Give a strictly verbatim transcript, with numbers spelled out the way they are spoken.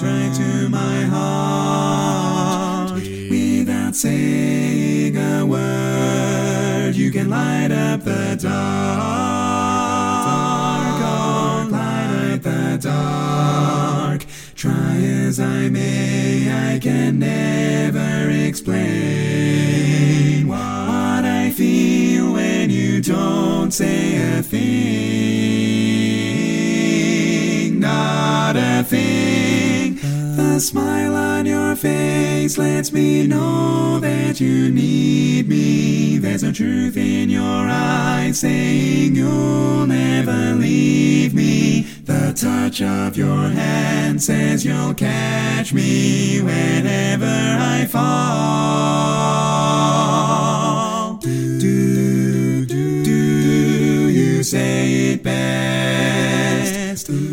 right to my heart. Without saying a word, you can light up the dark. Oh, light up the dark. Try as I may, I can never explain what I feel when you don't say a thing. Not a thing. The smile on your face lets me know that you need me. There's a truth in your eyes saying you'll never leave me. The touch of your hand says you'll catch me whenever I fall. Do, do, do you say it best?